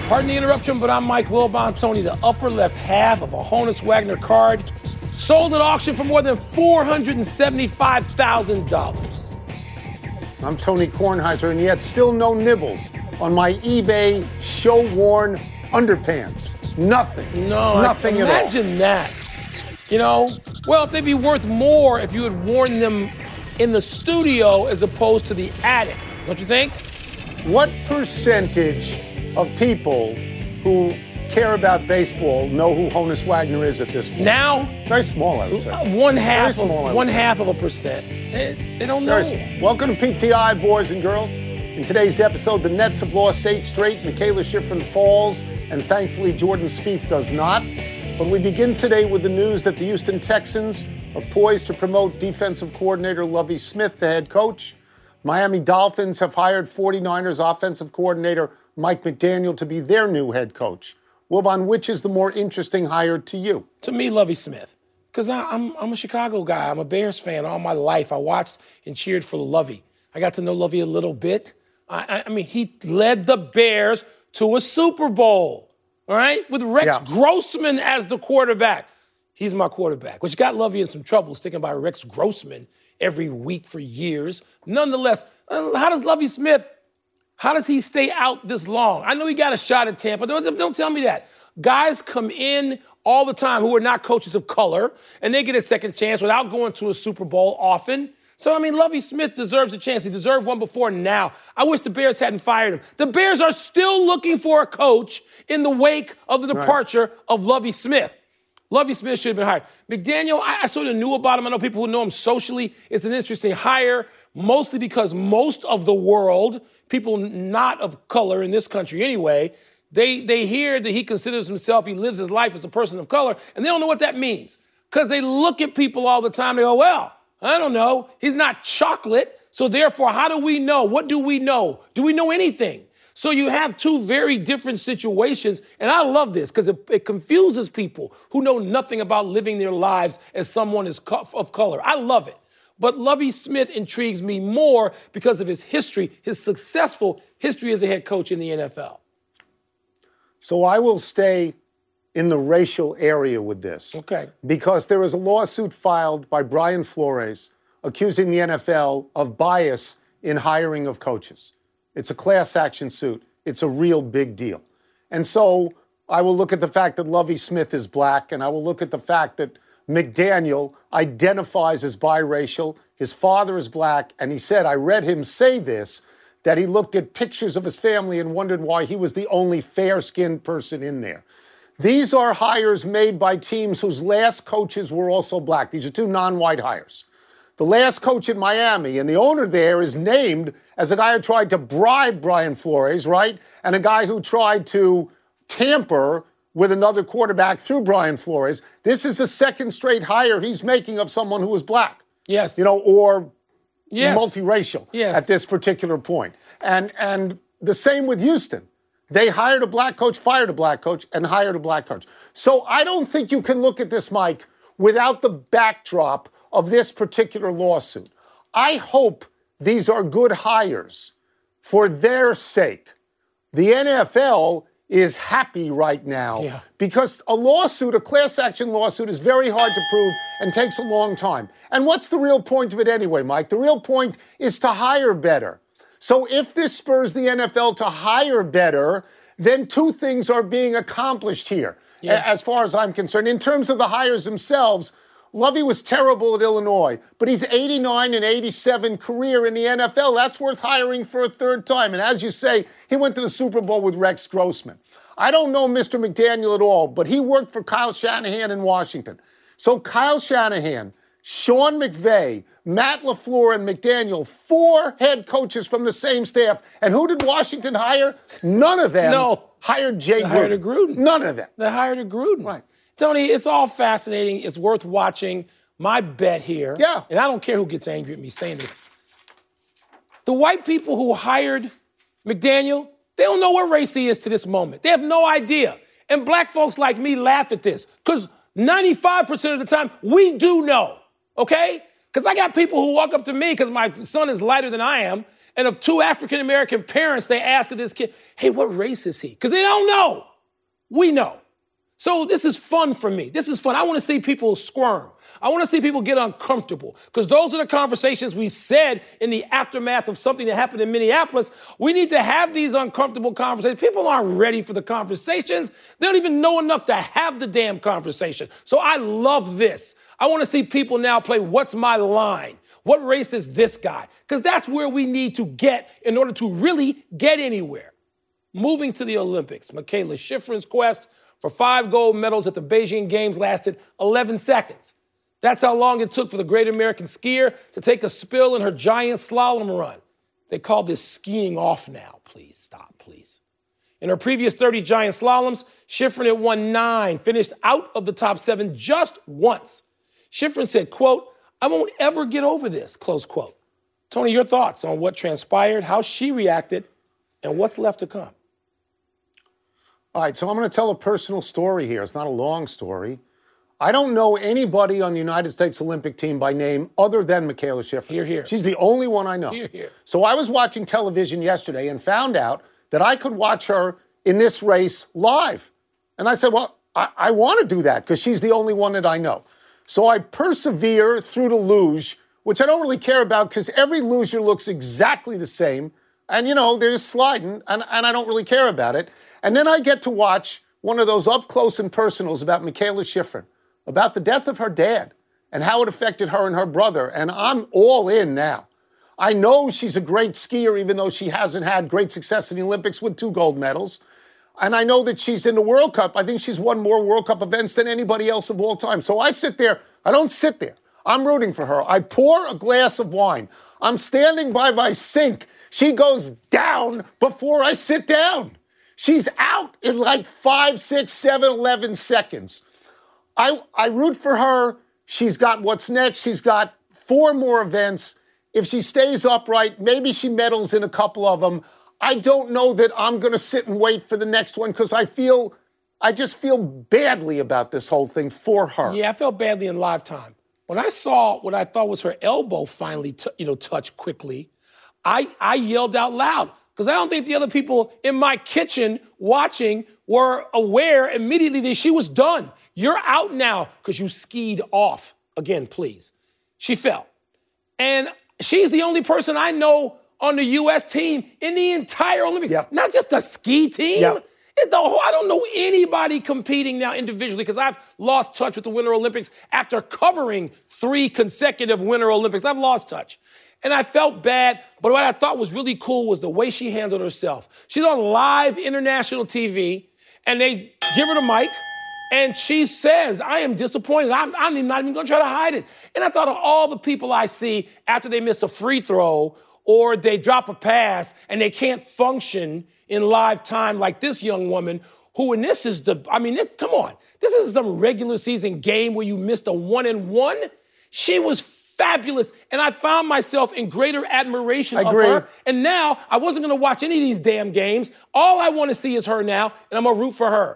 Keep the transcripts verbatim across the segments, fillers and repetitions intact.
Pardon the interruption, but I'm Mike Wilbon. Tony, the upper left half of a Honus Wagner card sold at auction for more than four hundred seventy-five thousand dollars. I'm Tony Kornheiser, and yet still no nibbles on my eBay show-worn underpants. Nothing. No, Nothing at all. Imagine that. You know, well, if they'd be worth more if you had worn them in the studio as opposed to the attic, don't you think? What percentage of people who care about baseball know who Honus Wagner is at this point? Now, very small, I would say. One half small, of one half of a percent. They, they don't know. Very small. Welcome to P T I, boys and girls. In today's episode, the Nets have lost eight straight. Michaela Schifrin falls, and thankfully Jordan Spieth does not. But we begin today with the news that the Houston Texans are poised to promote defensive coordinator Lovie Smith to head coach. Miami Dolphins have hired forty-niners offensive coordinator Mike McDaniel to be their new head coach. Wilbon, which is the more interesting hire to you? To me, Lovie Smith. Because I'm, I'm a Chicago guy. I'm a Bears fan all my life. I watched and cheered for Lovie. I got to know Lovie a little bit. I, I mean, he led the Bears to a Super Bowl, all right, with Rex yeah. Grossman as the quarterback. He's my quarterback, which got Lovie in some trouble sticking by Rex Grossman every week for years. Nonetheless, how does Lovie Smith, how does he stay out this long? I know he got a shot at Tampa. Don't, don't tell me that. Guys come in all the time who are not coaches of color, and they get a second chance without going to a Super Bowl often. So, I mean, Lovie Smith deserves a chance. He deserved one before now. I wish the Bears hadn't fired him. The Bears are still looking for a coach in the wake of the departure right. of Lovie Smith. Lovie Smith should have been hired. McDaniel, I, I sort of knew about him. I know people who know him socially. It's an interesting hire, mostly because most of the world, people not of color in this country anyway, they, they hear that he considers himself, he lives his life as a person of color, and they don't know what that means. Because they look at people all the time, they go, well, I don't know. He's not chocolate. So therefore, how do we know? What do we know? Do we know anything? So you have two very different situations. And I love this because it, it confuses people who know nothing about living their lives as someone is co- of color. I love it. But Lovie Smith intrigues me more because of his history, his successful history as a head coach in the N F L. So I will stay in the racial area with this. Okay. Because there is a lawsuit filed by Brian Flores accusing the N F L of bias in hiring of coaches. It's a class action suit. It's a real big deal. And so I will look at the fact that Lovie Smith is black, and I will look at the fact that McDaniel identifies as biracial. His father is black, and he said, I read him say this, that he looked at pictures of his family and wondered why he was the only fair-skinned person in there. These are hires made by teams whose last coaches were also black. These are two non-white hires. The last coach in Miami, and the owner there is named as a guy who tried to bribe Brian Flores, right? And a guy who tried to tamper with another quarterback through Brian Flores. This is a second straight hire he's making of someone who is black. Yes. You know, or yes. multiracial yes. at this particular point. And, and the same with Houston. They hired a black coach, fired a black coach, and hired a black coach. So I don't think you can look at this, Mike, without the backdrop of this particular lawsuit. I hope these are good hires for their sake. The N F L is happy right now yeah. because a lawsuit, a class action lawsuit, is very hard to prove and takes a long time. And what's the real point of it anyway, Mike? The real point is to hire better. So if this spurs the N F L to hire better, then two things are being accomplished here, yeah. as far as I'm concerned. In terms of the hires themselves, Lovie was terrible at Illinois, but he's eighty-nine and eighty-seven career in the N F L. That's worth hiring for a third time. And as you say, he went to the Super Bowl with Rex Grossman. I don't know Mister McDaniel at all, but he worked for Kyle Shanahan in Washington. So Kyle Shanahan, Sean McVay, Matt LaFleur, and McDaniel, four head coaches from the same staff. And who did Washington hire? None of them no. hired Jay they Gruden. hired a Gruden. None of them. They hired a Gruden. Right. Tony, it's all fascinating. It's worth watching. My bet here, yeah. and I don't care who gets angry at me saying this, the white people who hired McDaniel, they don't know what race he is to this moment. They have no idea. And black folks like me laugh at this because ninety-five percent of the time, we do know, okay? Because I got people who walk up to me because my son is lighter than I am, And of two African-American parents, they ask this kid, hey, what race is he? Because they don't know. We know. So this is fun for me. This is fun. I want to see people squirm. I want to see people get uncomfortable, because those are the conversations we said in the aftermath of something that happened in Minneapolis. We need to have these uncomfortable conversations. People aren't ready for the conversations. They don't even know enough to have the damn conversation. So I love this. I want to see people now play what's my line? What race is this guy? Because that's where we need to get in order to really get anywhere. Moving to the Olympics, Mikaela Shiffrin's quest for five gold medals at the Beijing Games lasted eleven seconds. That's how long it took for the great American skier to take a spill in her giant slalom run. They call this skiing off now. Please stop, please. In her previous thirty giant slaloms, Shiffrin had won nine, finished out of the top seven just once. Shiffrin said, quote, I won't ever get over this, close quote. Tony, your thoughts on what transpired, how she reacted, and what's left to come? All right, so I'm going to tell a personal story here. It's not a long story. I don't know anybody on the United States Olympic team by name other than Mikaela Shiffrin. Here, here. She's the only one I know. Here, here. So I was watching television yesterday and found out that I could watch her in this race live. And I said, well, I, I want to do that because she's the only one that I know. So I persevere through the luge, which I don't really care about because every luger looks exactly the same. And, you know, they're just sliding, and, and I don't really care about it. And then I get to watch one of those up-close and personals about Mikaela Shiffrin, about the death of her dad and how it affected her and her brother. And I'm all in now. I know she's a great skier, even though she hasn't had great success in the Olympics with two gold medals. And I know that she's in the World Cup. I think she's won more World Cup events than anybody else of all time. So I sit there. I don't sit there. I'm rooting for her. I pour a glass of wine. I'm standing by my sink. She goes down before I sit down. She's out in like five, six, seven, eleven seconds. I, I root for her. She's got what's next. She's got four more events. If she stays upright, maybe she medals in a couple of them. I don't know that I'm going to sit and wait for the next one because I feel, I just feel badly about this whole thing for her. Yeah, I felt badly in live time. When I saw what I thought was her elbow finally, t- you know, touch quickly, I, I yelled out loud because I don't think the other people in my kitchen watching were aware immediately that she was done. You're out now because you skied off. Again, please. She fell. And she's the only person I know on the U S team in the entire Olympics. Yep. Not just the ski team. Yep. It's the whole, I don't know anybody competing now individually because I've lost touch with the Winter Olympics after covering three consecutive Winter Olympics. I've lost touch. And I felt bad, but what I thought was really cool was the way she handled herself. She's on live international T V, and they give her the mic, and she says, I am disappointed. I'm, I'm not even going to try to hide it. And I thought of all the people I see after they miss a free throw or they drop a pass and they can't function in live time like this young woman who, and this is the, I mean, it, come on. This isn't some regular season game where you missed a one and one. She was fabulous. And I found myself in greater admiration I of agree. her. And now I wasn't going to watch any of these damn games. All I want to see is her now, and I'm going to root for her.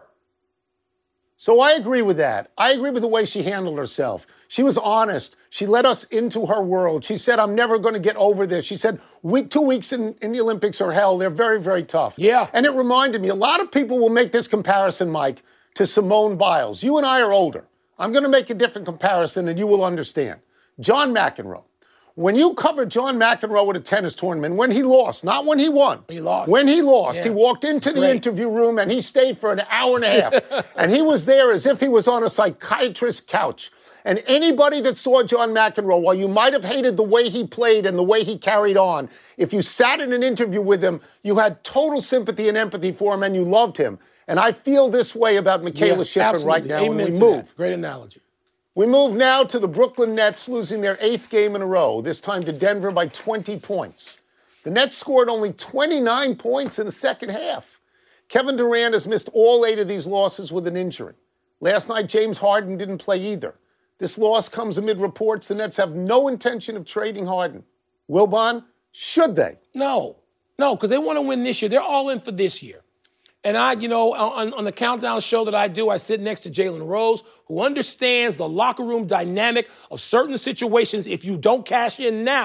So I agree with that. I agree with the way she handled herself. She was honest. She let us into her world. She said, I'm never going to get over this. She said, week, two weeks in, in the Olympics are hell. They're very, very tough. Yeah. And it reminded me, a lot of people will make this comparison, Mike, to Simone Biles. You and I are older. I'm going to make a different comparison and you will understand. John McEnroe. When you covered John McEnroe at a tennis tournament, when he lost, not when he won. He lost. When he lost, Yeah. he walked into the Great. interview room and he stayed for an hour and a half. And he was there as if he was on a psychiatrist's couch. And anybody that saw John McEnroe, while you might have hated the way he played and the way he carried on, if you sat in an interview with him, you had total sympathy and empathy for him and you loved him. And I feel this way about Mikaela Yeah, Shiffrin right absolutely. now Amen when we to move. that. Great analogy. We move now to the Brooklyn Nets losing their eighth game in a row, this time to Denver by twenty points. The Nets scored only twenty-nine points in the second half. Kevin Durant has missed all eight of these losses with an injury. Last night, James Harden didn't play either. This loss comes amid reports the Nets have no intention of trading Harden. Wilbon, should they? No, no, because they want to win this year. They're all in for this year. And I, you know, on, on the Countdown show that I do, I sit next to Jalen Rose, who understands the locker room dynamic of certain situations. If you don't cash in now,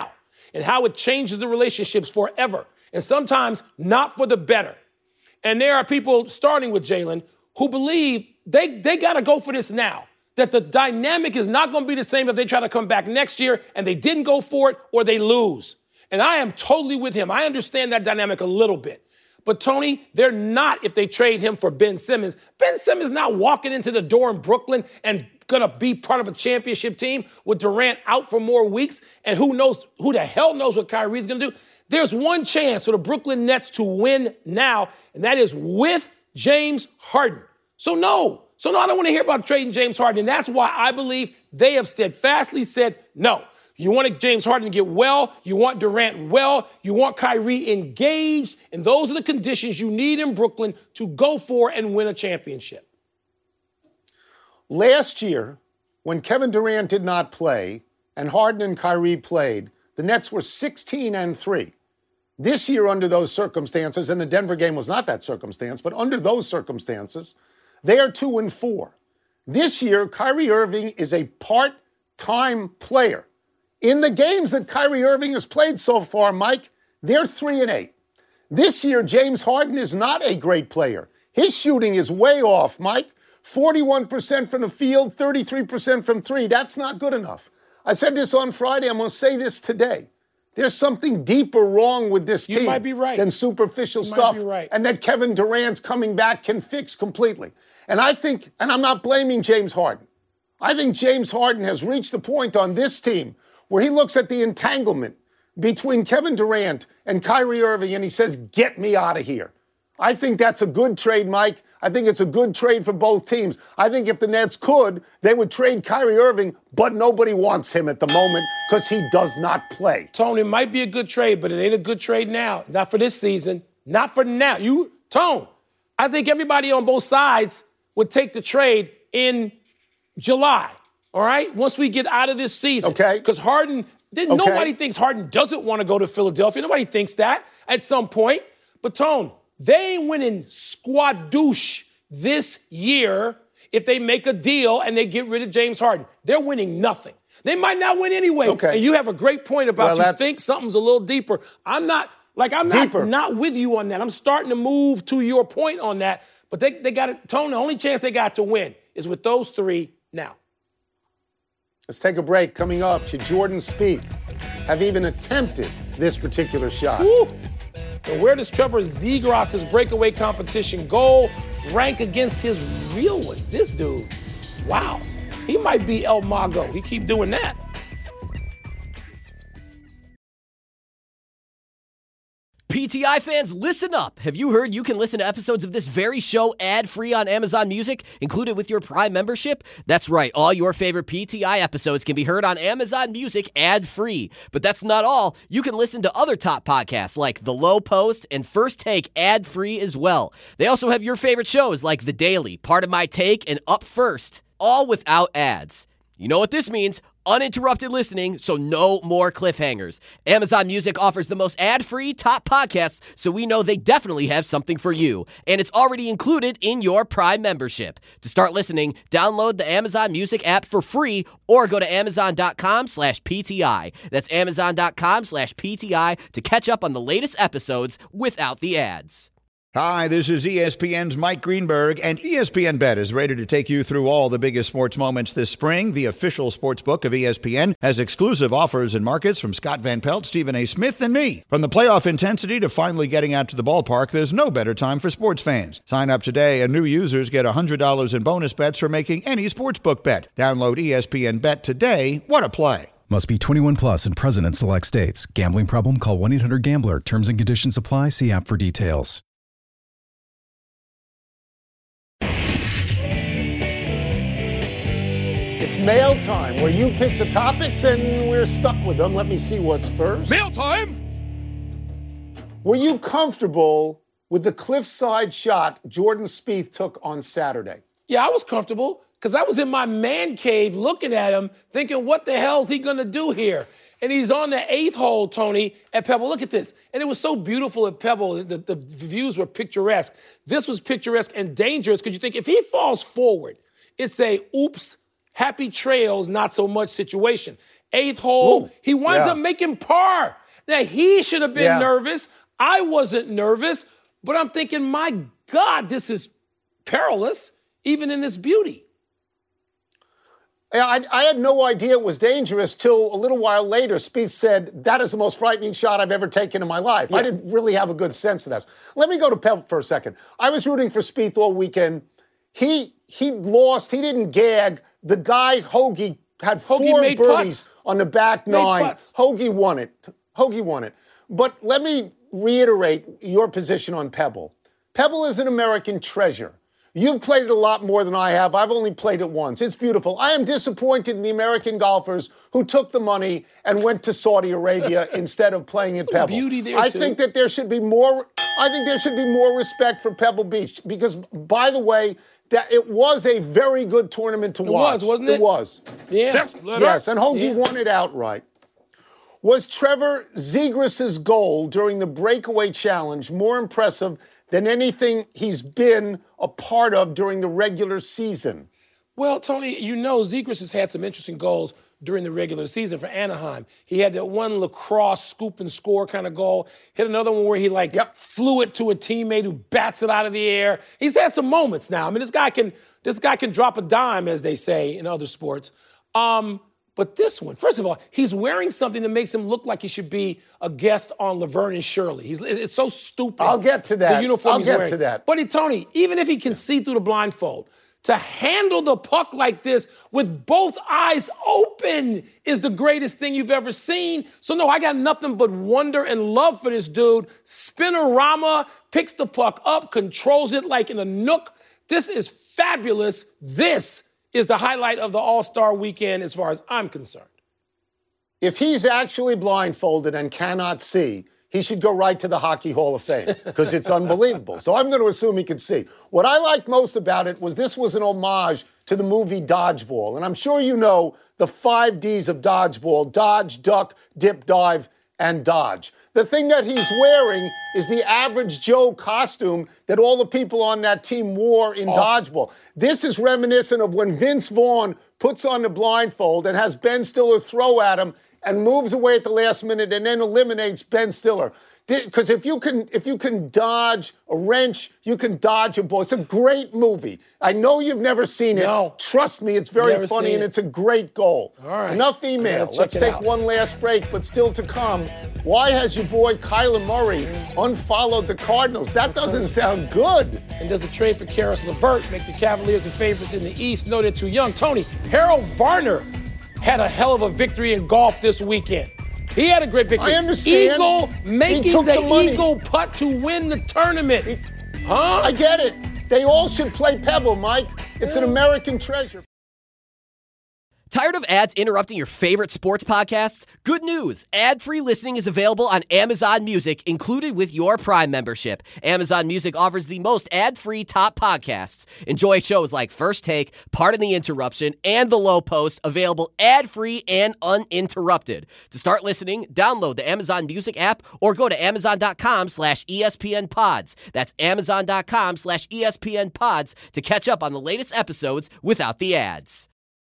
and how it changes the relationships forever, and sometimes not for the better. And there are people, starting with Jalen, who believe they, they got to go for this now, that the dynamic is not going to be the same if they try to come back next year and they didn't go for it or they lose. And I am totally with him. I understand that dynamic a little bit. But, Tony, they're not if they trade him for Ben Simmons. Ben Simmons not walking into the door in Brooklyn and going to be part of a championship team with Durant out for more weeks. And who knows, who the hell knows what Kyrie's going to do. There's one chance for the Brooklyn Nets to win now, and that is with James Harden. So, no. So, no, I don't want to hear about trading James Harden. And that's why I believe they have steadfastly said no. You want James Harden to get well. You want Durant well. You want Kyrie engaged. And those are the conditions you need in Brooklyn to go for and win a championship. Last year, when Kevin Durant did not play and Harden and Kyrie played, the Nets were sixteen and three. This year, under those circumstances, and the Denver game was not that circumstance, but under those circumstances, they are two and four. This year, Kyrie Irving is a part-time player. In the games that Kyrie Irving has played so far, Mike, they're three and eight. This year, James Harden is not a great player. His shooting is way off, Mike. forty-one percent from the field, thirty-three percent from three. That's not good enough. I said this on Friday. I'm going to say this today. There's something deeper wrong with this team you might be right. than superficial you stuff. Might be right. And that Kevin Durant's coming back can fix completely. And I think, and I'm not blaming James Harden. I think James Harden has reached the point on this team where he looks at the entanglement between Kevin Durant and Kyrie Irving and he says, get me out of here. I think that's a good trade, Mike. I think it's a good trade for both teams. I think if the Nets could, they would trade Kyrie Irving, but nobody wants him at the moment because he does not play. Tone, it might be a good trade, but it ain't a good trade now. Not for this season. Not for now. You, Tone, I think everybody on both sides would take the trade in July. All right? Once we get out of this season. Okay. Because Harden, okay. nobody thinks Harden doesn't want to go to Philadelphia. Nobody thinks that at some point. But, Tone, they ain't winning squadouche this year if they make a deal and they get rid of James Harden. They're winning nothing. They might not win anyway. Okay. And you have a great point about well, you think something's a little deeper. I'm not, like, I'm deeper. not, not with you on that. I'm starting to move to your point on that. But they, they got it, Tone, the only chance they got to win is with those three now. Let's take a break. Coming up, should Jordan Spieth have even attempted this particular shot? Woo. And where does Trevor Zegras' breakaway competition goal rank against his real ones? This dude, wow, he might be El Mago. He keep doing that. P T I fans, listen up. Have you heard you can listen to episodes of this very show ad-free on Amazon Music, included with your Prime membership? That's right. All your favorite P T I episodes can be heard on Amazon Music ad-free. But that's not all. You can listen to other top podcasts like The Low Post and First Take ad-free as well. They also have your favorite shows like The Daily, Part of My Take, and Up First, all without ads. You know what this means? Uninterrupted listening, so no more cliffhangers. Amazon Music offers the most ad-free top podcasts, so we know they definitely have something for you. And it's already included in your Prime membership. To start listening, download the Amazon Music app for free or go to amazon.com slash PTI. That's amazon.com slash PTI to catch up on the latest episodes without the ads. Hi, this is E S P N's Mike Greenberg, and E S P N Bet is ready to take you through all the biggest sports moments this spring. The official sports book of E S P N has exclusive offers and markets from Scott Van Pelt, Stephen A. Smith, and me. From the playoff intensity to finally getting out to the ballpark, there's no better time for sports fans. Sign up today, and new users get one hundred dollars in bonus bets for making any sportsbook bet. Download E S P N Bet today. What a play. Must be twenty-one plus and present in select states. Gambling problem? Call one eight hundred gambler. Terms and conditions apply. See app for details. It's mail time, where you pick the topics and we're stuck with them. Let me see what's first. Mail time! Were you comfortable with the cliffside shot Jordan Spieth took on Saturday? Yeah, I was comfortable because I was in my man cave looking at him, thinking, what the hell is he going to do here? And he's on the eighth hole, Tony, at Pebble. Look at this. And it was so beautiful at Pebble. The, the views were picturesque. This was picturesque and dangerous because you think if he falls forward, it's a oops, happy trails, not so much situation. eighth hole. Ooh, he winds yeah. up making par. Now, he should have been Yeah. nervous. I wasn't nervous, but I'm thinking, my God, this is perilous, even in its beauty. Yeah, I, I had no idea it was dangerous till a little while later. Spieth said, that is the most frightening shot I've ever taken in my life. Yeah. I didn't really have a good sense of that. Let me go to Pebble for a second. I was rooting for Spieth all weekend. He he lost. He didn't gag. The guy, Hoagie, had four Hoagie made birdies putts. on the back Made nine. putts. Hoagie won it. Hoagie won it. But let me reiterate your position on Pebble. Pebble is an American treasure. You've played it a lot more than I have. I've only played it once. It's beautiful. I am disappointed in the American golfers who took the money and went to Saudi Arabia instead of playing at Some Pebble. beauty there, I too. think that there should be more. I think there should be more respect for Pebble Beach because, by the way, that it was a very good tournament to It watch. was, wasn't it? It was. Yeah. Yes, and Hoagie Yeah. won it outright. Was Trevor Zegras' goal during the breakaway challenge more impressive than anything he's been a part of during the regular season? Well, Tony, you know Zegras has had some interesting goals during the regular season for Anaheim. He had that one lacrosse scoop and score kind of goal. Hit another one where he like Yep. flew it to a teammate who bats it out of the air. He's had some moments now. I mean, this guy can this guy can drop a dime, as they say in other sports. Um, but this one, first of all, he's wearing something that makes him look like he should be a guest on Laverne and Shirley. He's it's so stupid. I'll get to that. The uniform I'll he's get wearing. to that. But he, Tony, even if he can see through the blindfold, to handle the puck like this with both eyes open is the greatest thing you've ever seen. So, no, I got nothing but wonder and love for this dude. Spinorama, picks the puck up, controls it like in a nook. This is fabulous. This is the highlight of the All-Star weekend as far as I'm concerned. If he's actually blindfolded and cannot see, he should go right to the Hockey Hall of Fame because it's unbelievable. So I'm going to assume he can see. What I liked most about it was this was an homage to the movie Dodgeball. And I'm sure you know the five Ds of Dodgeball: dodge, duck, dip, dive, and dodge. The thing that he's wearing is the average Joe costume that all the people on that team wore in Dodgeball. This is reminiscent of when Vince Vaughn puts on the blindfold and has Ben Stiller throw at him and moves away at the last minute and then eliminates Ben Stiller. Because if you can if you can dodge a wrench, you can dodge a ball. It's a great movie. I know you've never seen it. No. Trust me, it's very Never funny seen and it. it's a great goal. All right. Enough I email. gotta check Let's it take out. one last break, but still to come. Why has your boy Kyler Murray unfollowed the Cardinals? That doesn't sound good. And does a trade for Karis LeVert make the Cavaliers the favorites in the East? No, they're too young. Tony, Harold Varner had a hell of a victory in golf this weekend. He had a great victory. I understand. Eagle He making took the, the money. Eagle putt to win the tournament. He- huh? I get it. They all should play Pebble, Mike. It's an American treasure. Tired of ads interrupting your favorite sports podcasts? Good news! Ad-free listening is available on Amazon Music, included with your Prime membership. Amazon Music offers the most ad-free top podcasts. Enjoy shows like First Take, Pardon the Interruption, and The Low Post, available ad-free and uninterrupted. To start listening, download the Amazon Music app or go to amazon.com slash ESPN pods. That's amazon.com slash ESPN pods to catch up on the latest episodes without the ads.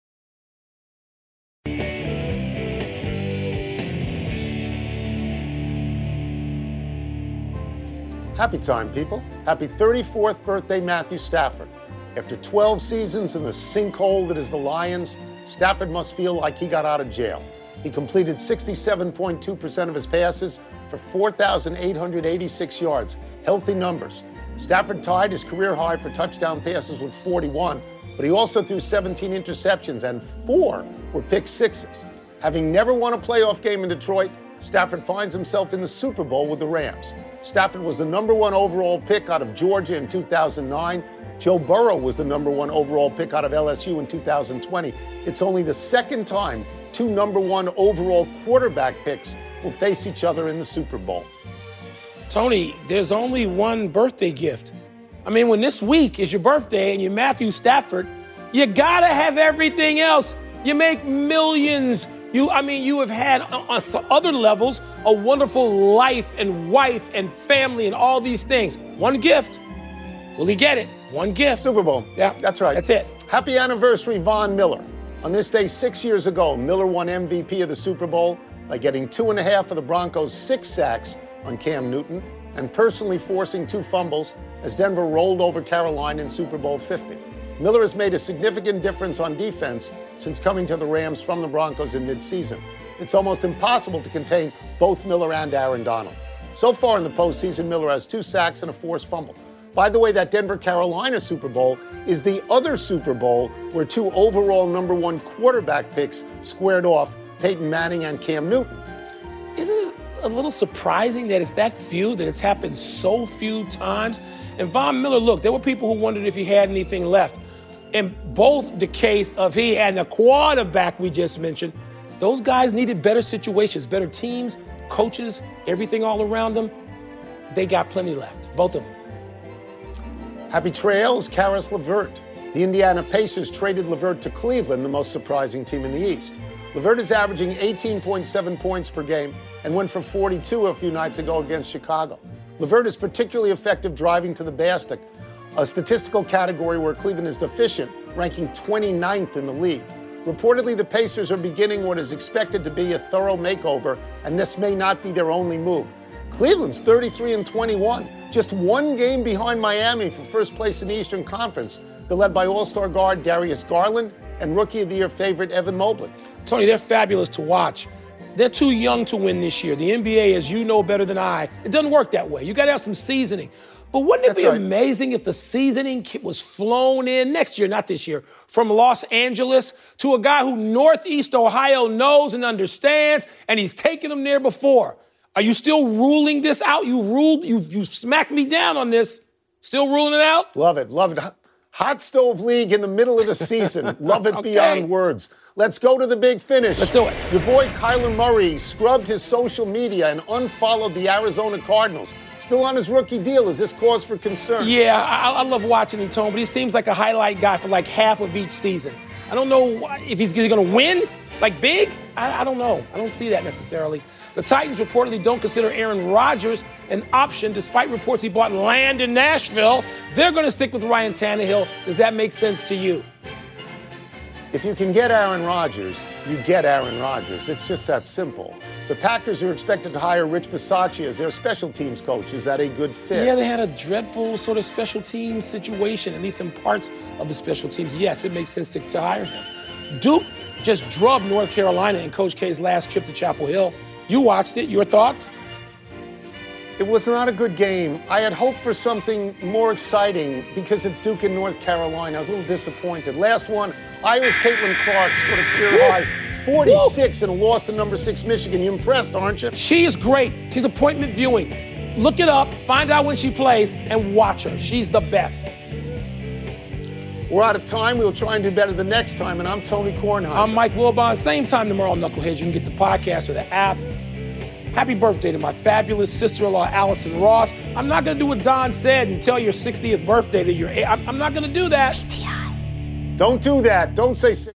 Happy time, people. Happy thirty-fourth birthday, Matthew Stafford. After twelve seasons in the sinkhole that is the Lions, Stafford must feel like he got out of jail. He completed sixty-seven point two percent of his passes for four thousand eight hundred eighty-six yards. Healthy numbers. Stafford tied his career high for touchdown passes with forty-one, but he also threw seventeen interceptions and four were pick sixes. Having never won a playoff game in Detroit, Stafford finds himself in the Super Bowl with the Rams. Stafford was the number one overall pick out of Georgia in two thousand nine. Joe Burrow was the number one overall pick out of L S U in two thousand twenty. It's only the second time two number one overall quarterback picks will face each other in the Super Bowl. Tony, there's only one birthday gift. I mean, when this week is your birthday and you're Matthew Stafford, you gotta have everything else. You make millions. You, I mean, you have had on other levels a wonderful life and wife and family and all these things. One gift. Will he get it? One gift. Super Bowl. Yeah, That's right. That's it. Happy anniversary, Von Miller. On this day six years ago, Miller won M V P of the Super Bowl by getting two and a half of the Broncos' six sacks on Cam Newton and personally forcing two fumbles as Denver rolled over Carolina in Super Bowl fifty. Miller has made a significant difference on defense since coming to the Rams from the Broncos in midseason. It's almost impossible to contain both Miller and Aaron Donald. So far in the postseason, Miller has two sacks and a forced fumble. By the way, that Denver-Carolina Super Bowl is the other Super Bowl where two overall number one quarterback picks squared off, Peyton Manning and Cam Newton. Isn't it a little surprising that it's that few, that it's happened so few times? And Von Miller, look, there were people who wondered if he had anything left. In both the case of he and the quarterback we just mentioned, those guys needed better situations, better teams, coaches, everything all around them. They got plenty left, both of them. Happy trails, Karis LeVert. The Indiana Pacers traded LeVert to Cleveland, the most surprising team in the East. LeVert is averaging eighteen point seven points per game and went for forty-two a few nights ago against Chicago. LeVert is particularly effective driving to the basket, a statistical category where Cleveland is deficient, ranking twenty-ninth in the league. Reportedly, the Pacers are beginning what is expected to be a thorough makeover, and this may not be their only move. Cleveland's thirty-three and twenty-one, just one game behind Miami for first place in the Eastern Conference. They're led by All-Star guard Darius Garland and Rookie of the Year favorite Evan Mobley. Tony, they're fabulous to watch. They're too young to win this year. The N B A, as you know better than I, it doesn't work that way. You got to have some seasoning. But wouldn't it That's be right. amazing if the seasoning was flown in next year, not this year, from Los Angeles to a guy who Northeast Ohio knows and understands, and he's taken them there before? Are you still ruling this out? You ruled, you you smacked me down on this. Still ruling it out? Love it, love it. Hot Stove League in the middle of the season. Love it Okay. beyond words. Let's go to the big finish. Let's do it. Your boy Kyler Murray scrubbed his social media and unfollowed the Arizona Cardinals. Still on his rookie deal. Is this cause for concern? Yeah, I, I love watching him, Tone, but he seems like a highlight guy for like half of each season. I don't know why- if he's, he's going to win, like big. I, I don't know. I don't see that necessarily. The Titans reportedly don't consider Aaron Rodgers an option, despite reports he bought land in Nashville. They're going to stick with Ryan Tannehill. Does that make sense to you? If you can get Aaron Rodgers, you get Aaron Rodgers. It's just that simple. The Packers are expected to hire Rich Bisaccia as their special teams coach. Is that a good fit? Yeah, they had a dreadful sort of special teams situation, at least in parts of the special teams. Yes, it makes sense to, to hire him. Duke just drubbed North Carolina in Coach K's last trip to Chapel Hill. You watched it. Your thoughts? It was not a good game. I had hoped for something more exciting because it's Duke and North Carolina. I was a little disappointed. Last one, Iowa's Caitlin Clark scored a career high forty-six and a loss to number six Michigan. You impressed, aren't you? She is great. She's appointment viewing. Look it up, find out when she plays, and watch her. She's the best. We're out of time. We'll try and do better the next time. And I'm Tony Kornheiser. I'm Mike Wilbon. Same time tomorrow, Knuckleheads. You can get the podcast or the app. Happy birthday to my fabulous sister-in-law, Allison Ross. I'm not going to do what Don said and tell your sixtieth birthday that you're. I'm I'm not going to do that. Don't do that. Don't say.